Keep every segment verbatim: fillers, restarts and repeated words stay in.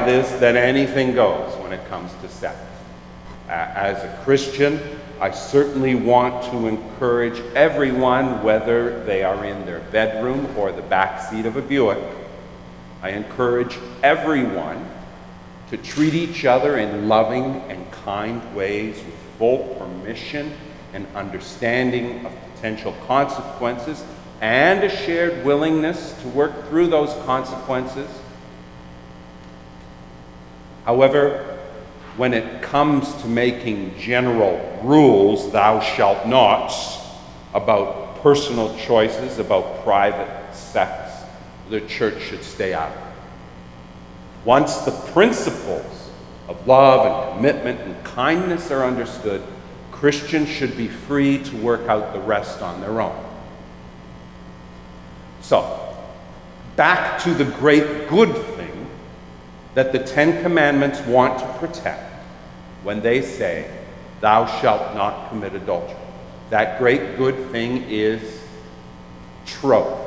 this that anything goes when it comes to sex. Uh, as a Christian, I certainly want to encourage everyone, whether they are in their bedroom or the back seat of a Buick, I encourage everyone to treat each other in loving and kind ways with full permission and understanding of potential consequences and a shared willingness to work through those consequences. However, when it comes to making general rules, thou shalt nots, about personal choices, about private sex, the church should stay out of it. Once the principles of love and commitment and kindness are understood, Christians should be free to work out the rest on their own. So, back to the great good thing that the Ten Commandments want to protect when they say, thou shalt not commit adultery. That great good thing is troth.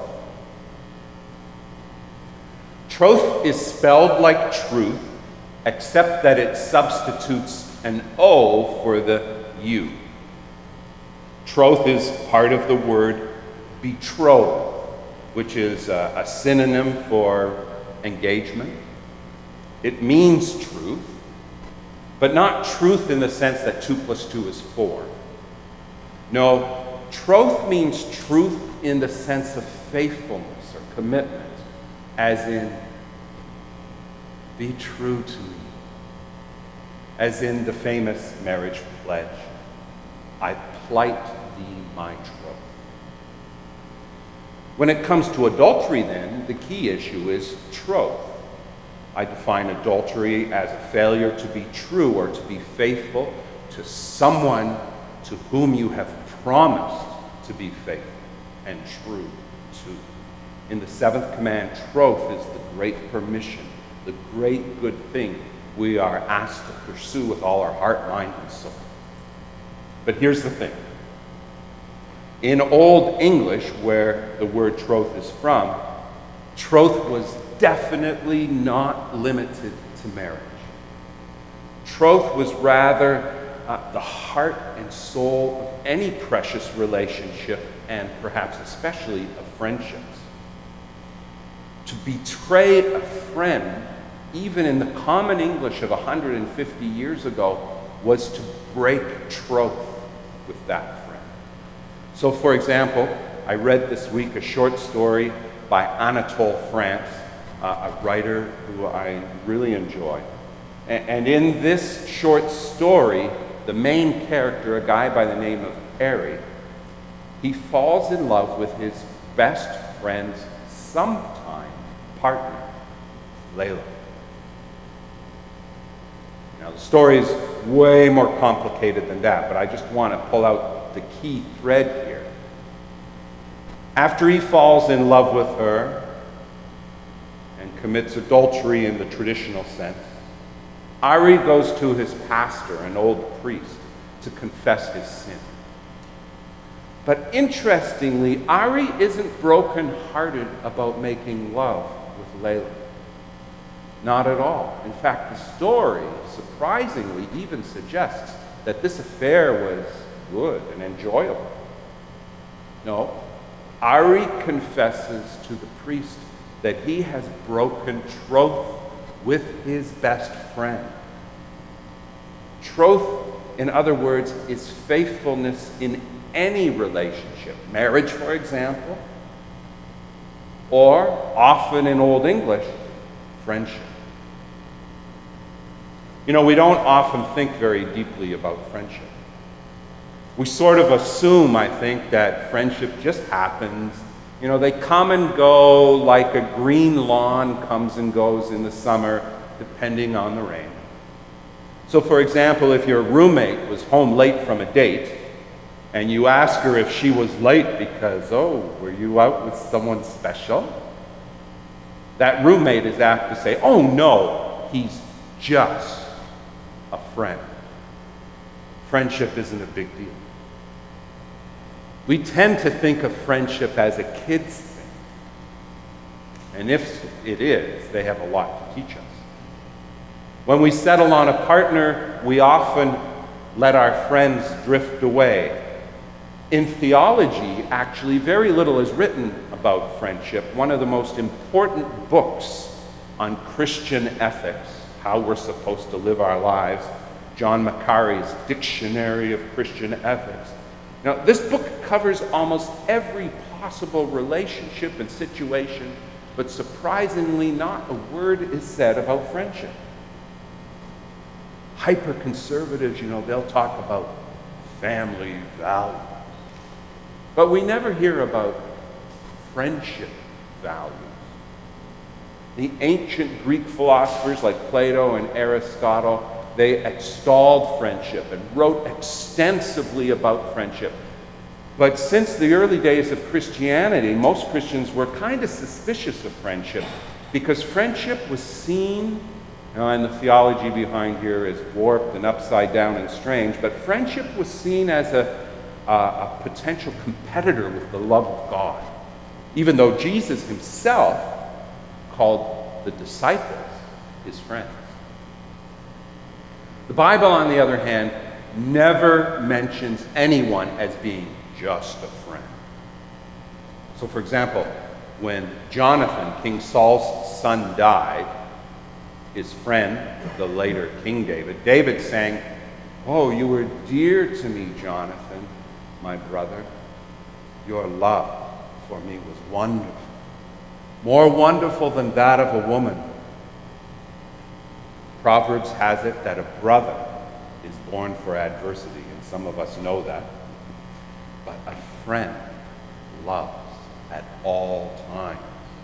Troth is spelled like truth, except that it substitutes an O for the U. Troth is part of the word betroth, which is a, a synonym for engagement. It means truth, but not truth in the sense that two plus two is four. No, troth means truth in the sense of faithfulness or commitment, as in, be true to me. As in the famous marriage pledge, I plight thee my troth. When it comes to adultery, then, the key issue is troth. I define adultery as a failure to be true or to be faithful to someone to whom you have promised to be faithful and true to. In the seventh command, troth is the great permission, the great good thing we are asked to pursue with all our heart, mind, and soul. But here's the thing. In Old English, where the word troth is from, troth was definitely not limited to marriage. Troth was rather uh, the heart and soul of any precious relationship, and perhaps especially of friendships. To betray a friend, even in the common English of one hundred fifty years ago, was to break troth with that friend. So, for example, I read this week a short story by Anatole France, uh, a writer who I really enjoy. And, and in this short story, the main character, a guy by the name of Harry, he falls in love with his best friend's sometime partner, Layla. Now, the story is way more complicated than that, but I just want to pull out the key thread here. After he falls in love with her and commits adultery in the traditional sense, Ari goes to his pastor, an old priest, to confess his sin. But interestingly, Ari isn't broken-hearted about making love with Layla. Not at all. In fact, the story, surprisingly, even suggests that this affair was good and enjoyable. No, Ari confesses to the priest that he has broken troth with his best friend. Troth, in other words, is faithfulness in any relationship. Marriage, for example, or, often in Old English, friendship. You know, we don't often think very deeply about friendship. We sort of assume, I think, that friendship just happens. You know, they come and go like a green lawn comes and goes in the summer, depending on the rain. So, for example, if your roommate was home late from a date, and you ask her if she was late because, oh, were you out with someone special? That roommate is apt to say, oh no, he's just a friend. Friendship isn't a big deal. We tend to think of friendship as a kid's thing. And if it is, they have a lot to teach us. When we settle on a partner, we often let our friends drift away. In theology, actually, very little is written about friendship. One of the most important books on Christian ethics, how we're supposed to live our lives, John Macari's Dictionary of Christian Ethics. Now, this book covers almost every possible relationship and situation, but surprisingly, not a word is said about friendship. Hyper-conservatives, you know, they'll talk about family values. But we never hear about friendship values. The ancient Greek philosophers like Plato and Aristotle, they extolled friendship and wrote extensively about friendship. But since the early days of Christianity, most Christians were kind of suspicious of friendship because friendship was seen, you know, and the theology behind here is warped and upside down and strange, but friendship was seen as a Uh, a potential competitor with the love of God, even though Jesus himself called the disciples his friends. The Bible, on the other hand, never mentions anyone as being just a friend. So, for example, when Jonathan, King Saul's son, died, his friend, the later King David, David sang, "Oh, you were dear to me, Jonathan, my brother. Your love for me was wonderful, more wonderful than that of a woman." Proverbs has it that a brother is born for adversity, and some of us know that. But a friend loves at all times.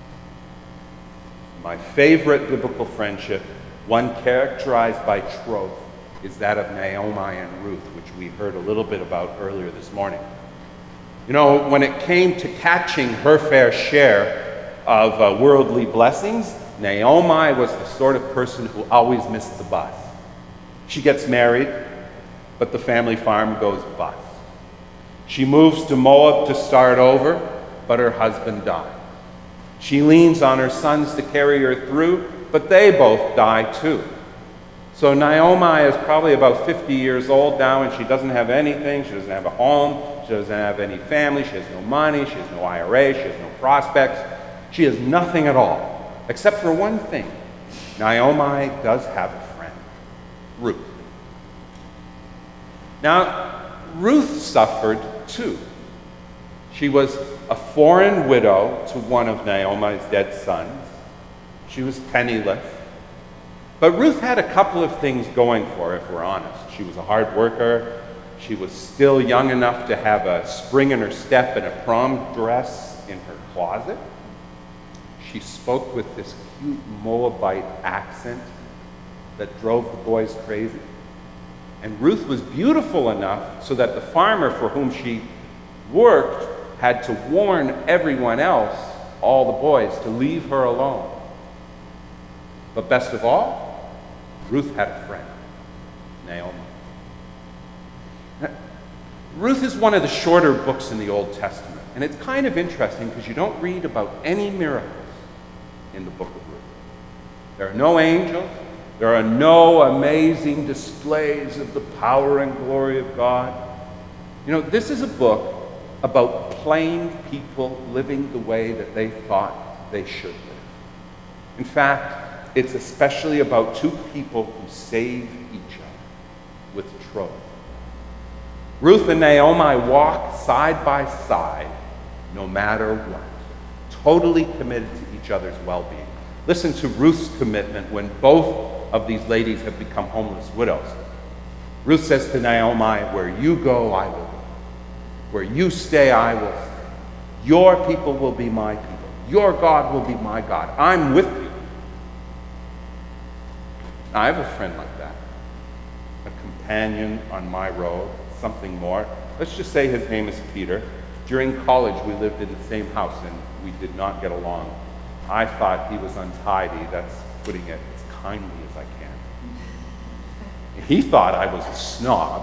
My favorite biblical friendship, one characterized by troth, is that of Naomi and Ruth, which we heard a little bit about earlier this morning. You know, when it came to catching her fair share of uh, worldly blessings, Naomi was the sort of person who always missed the bus. She gets married, but the family farm goes bust. She moves to Moab to start over, but her husband dies. She leans on her sons to carry her through, but they both die too. So Naomi is probably about fifty years old now, and she doesn't have anything. She doesn't have a home. She doesn't have any family. She has no money. She has no I R A. She has no prospects. She has nothing at all, except for one thing. Naomi does have a friend, Ruth. Now, Ruth suffered too. She was a foreign widow to one of Naomi's dead sons. She was penniless. But Ruth had a couple of things going for her, if we're honest. She was a hard worker. She was still young enough to have a spring in her step and a prom dress in her closet. She spoke with this cute Moabite accent that drove the boys crazy. And Ruth was beautiful enough so that the farmer for whom she worked had to warn everyone else, all the boys, to leave her alone. But best of all, Ruth had a friend, Naomi. Ruth is one of the shorter books in the Old Testament, and it's kind of interesting because you don't read about any miracles in the book of Ruth. There are no angels. There are no amazing displays of the power and glory of God. You know, this is a book about plain people living the way that they thought they should live. In fact, it's especially about two people who save each other with troth. Ruth and Naomi walk side by side no matter what, totally committed to each other's well-being. Listen to Ruth's commitment when both of these ladies have become homeless widows. Ruth says to Naomi, "Where you go, I will go. Where you stay, I will stay. Your people will be my people. Your God will be my God. I'm with you." Now, I have a friend like that, a companion on my road, something more. Let's just say his name is Peter. During college, we lived in the same house, and we did not get along. I thought he was untidy. That's putting it as kindly as I can. He thought I was a snob.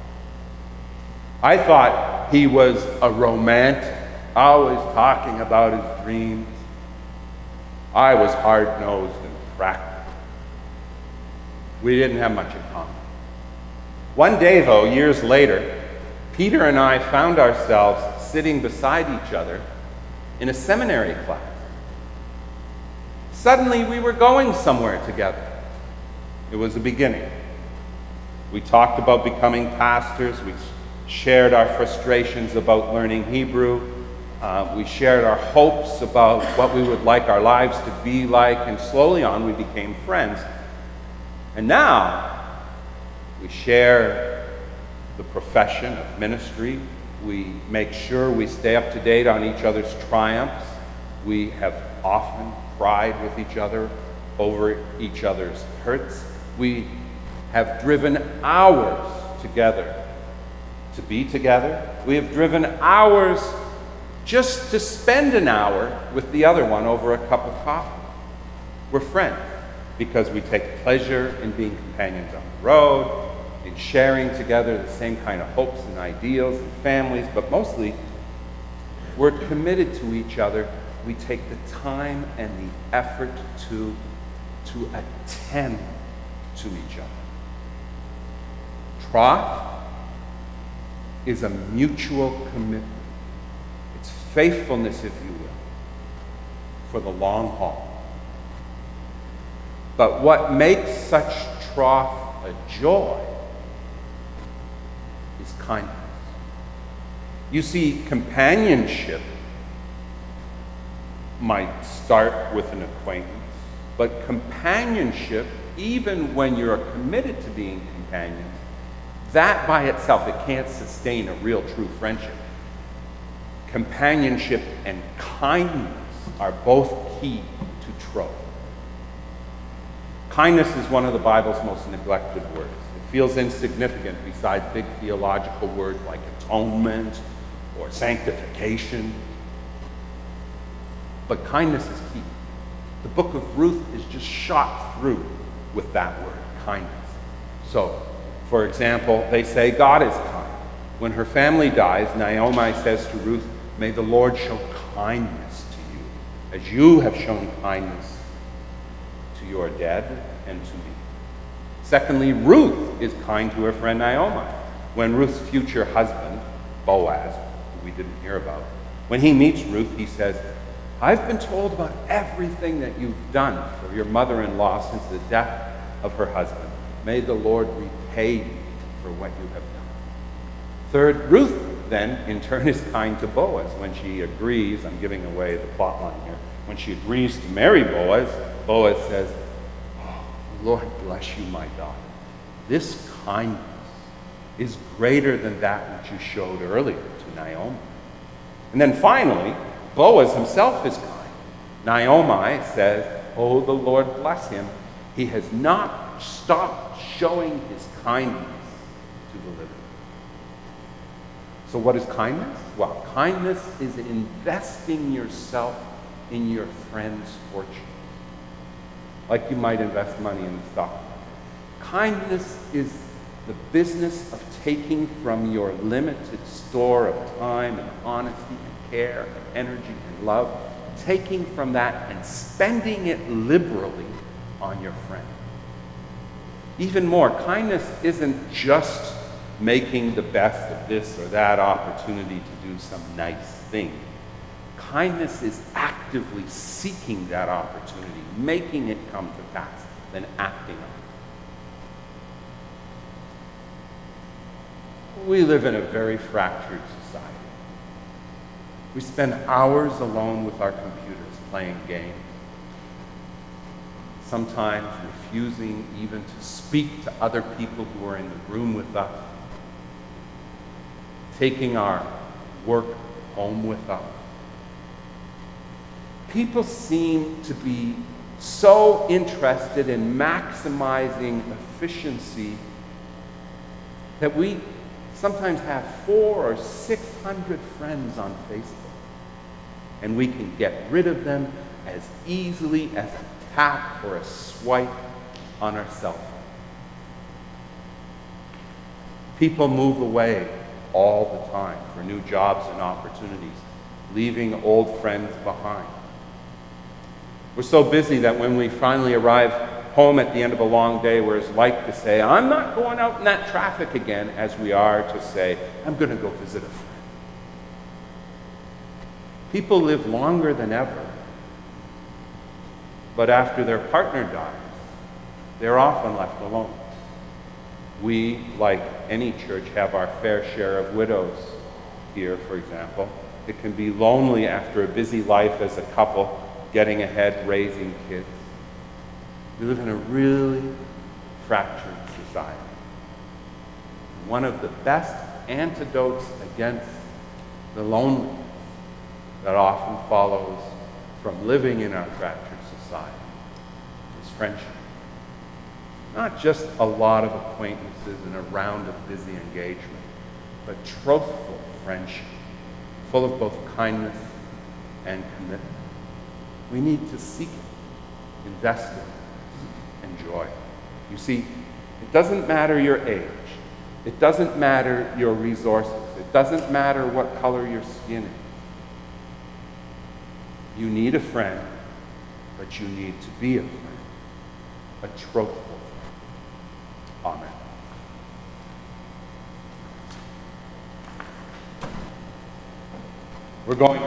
I thought he was a romantic, always talking about his dreams. I was hard-nosed and practical. We didn't have much in common. One day, though, years later, Peter and I found ourselves sitting beside each other in a seminary class. Suddenly, we were going somewhere together. It was a beginning. We talked about becoming pastors. We shared our frustrations about learning Hebrew. Uh, we shared our hopes about what we would like our lives to be like, and slowly on, we became friends. And now, we share the profession of ministry. We make sure we stay up to date on each other's triumphs. We have often cried with each other over each other's hurts. We have driven hours together to be together. We have driven hours just to spend an hour with the other one over a cup of coffee. We're friends because we take pleasure in being companions on the road, in sharing together the same kind of hopes and ideals and families, but mostly we're committed to each other. We take the time and the effort to, to attend to each other. Troth is a mutual commitment. It's faithfulness, if you will, for the long haul. But what makes such troth a joy is kindness. You see, companionship might start with an acquaintance, but companionship, even when you're committed to being companions, that by itself, it can't sustain a real true friendship. Companionship and kindness are both key to troth. Kindness is one of the Bible's most neglected words. It feels insignificant beside big theological words like atonement or sanctification. But kindness is key. The book of Ruth is just shot through with that word, kindness. So, for example, they say God is kind. When her family dies, Naomi says to Ruth, "May the Lord show kindness to you, as you have shown kindness to your dead and to me." Secondly, Ruth is kind to her friend Naomi. When Ruth's future husband, Boaz, who we didn't hear about, when he meets Ruth, he says, "I've been told about everything that you've done for your mother-in-law since the death of her husband. May the Lord repay you for what you have done." Third, Ruth then, in turn, is kind to Boaz when she agrees. I'm giving away the plot line here. When she agrees to marry Boaz, Boaz says, "Oh, Lord bless you, my daughter. This kindness is greater than that which you showed earlier to Naomi." And then finally, Boaz himself is kind. Naomi says, "Oh, the Lord bless him. He has not stopped showing his kindness to the living." So what is kindness? Well, kindness is investing yourself in your friend's fortune, like you might invest money in the stock market. Kindness is the business of taking from your limited store of time and honesty and care and energy and love, taking from that and spending it liberally on your friend. Even more, kindness isn't just making the best of this or that opportunity to do some nice thing. Kindness is actively seeking that opportunity, making it come to pass, then acting on it. We live in a very fractured society. We spend hours alone with our computers playing games, sometimes refusing even to speak to other people who are in the room with us, taking our work home with us. People seem to be so interested in maximizing efficiency that we sometimes have four or six hundred friends on Facebook, and we can get rid of them as easily as a tap or a swipe on our cell phone. People move away all the time for new jobs and opportunities, leaving old friends behind. We're so busy that when we finally arrive home at the end of a long day, we're as like to say, I'm not going out in that traffic again, as we are to say, I'm going to go visit a friend. People live longer than ever, but after their partner dies, they're often left alone. We, like any church, have our fair share of widows here, for example. It can be lonely after a busy life as a couple, getting ahead, raising kids. We live in a really fractured society. One of the best antidotes against the loneliness that often follows from living in our fractured society is friendship. Not just a lot of acquaintances and a round of busy engagement, but truthful friendship, full of both kindness and commitment. We need to seek it, invest in it, enjoy it. You see, it doesn't matter your age. It doesn't matter your resources. It doesn't matter what color your skin is. You need a friend, but you need to be a friend, a truthful friend. Amen. We're going